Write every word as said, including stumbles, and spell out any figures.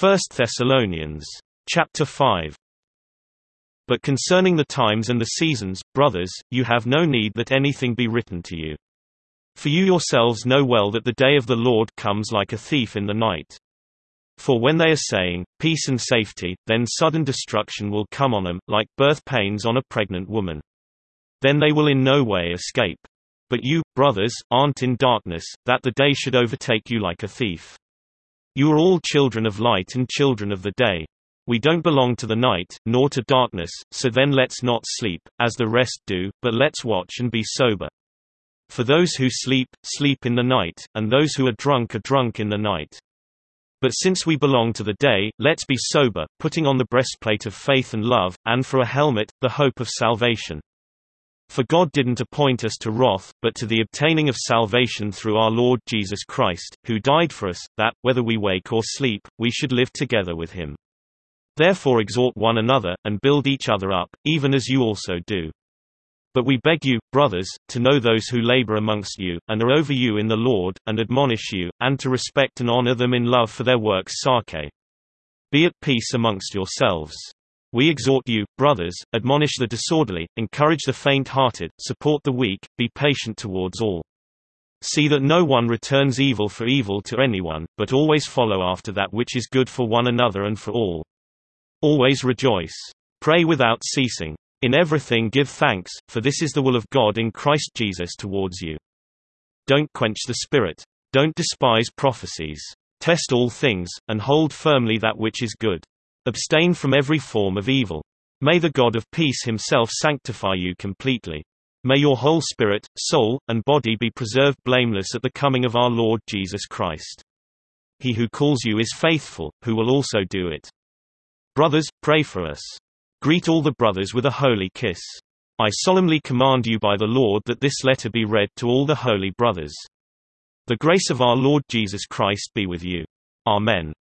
First Thessalonians chapter five. But concerning the times and the seasons, brothers, you have no need that anything be written to you. For you yourselves know well that the day of the Lord comes like a thief in the night. For when they are saying, peace and safety, then sudden destruction will come on them, like birth pains on a pregnant woman. Then they will in no way escape. But you, brothers, aren't in darkness, that the day should overtake you like a thief. You are all children of light and children of the day. We don't belong to the night, nor to darkness, so then let's not sleep, as the rest do, but let's watch and be sober. For those who sleep, sleep in the night, and those who are drunk are drunk in the night. But since we belong to the day, let's be sober, putting on the breastplate of faith and love, and for a helmet, the hope of salvation. For God didn't appoint us to wrath, but to the obtaining of salvation through our Lord Jesus Christ, who died for us, that, whether we wake or sleep, we should live together with him. Therefore exhort one another, and build each other up, even as you also do. But we beg you, brothers, to know those who labor amongst you, and are over you in the Lord, and admonish you, and to respect and honor them in love for their works. Sarke. Be at peace amongst yourselves. We exhort you, brothers, admonish the disorderly, encourage the faint-hearted, support the weak, be patient towards all. See that no one returns evil for evil to anyone, but always follow after that which is good for one another and for all. Always rejoice. Pray without ceasing. In everything give thanks, for this is the will of God in Christ Jesus towards you. Don't quench the Spirit. Don't despise prophecies. Test all things, and hold firmly that which is good. Abstain from every form of evil. May the God of peace himself sanctify you completely. May your whole spirit, soul, and body be preserved blameless at the coming of our Lord Jesus Christ. He who calls you is faithful, who will also do it. Brothers, pray for us. Greet all the brothers with a holy kiss. I solemnly command you by the Lord that this letter be read to all the holy brothers. The grace of our Lord Jesus Christ be with you. Amen.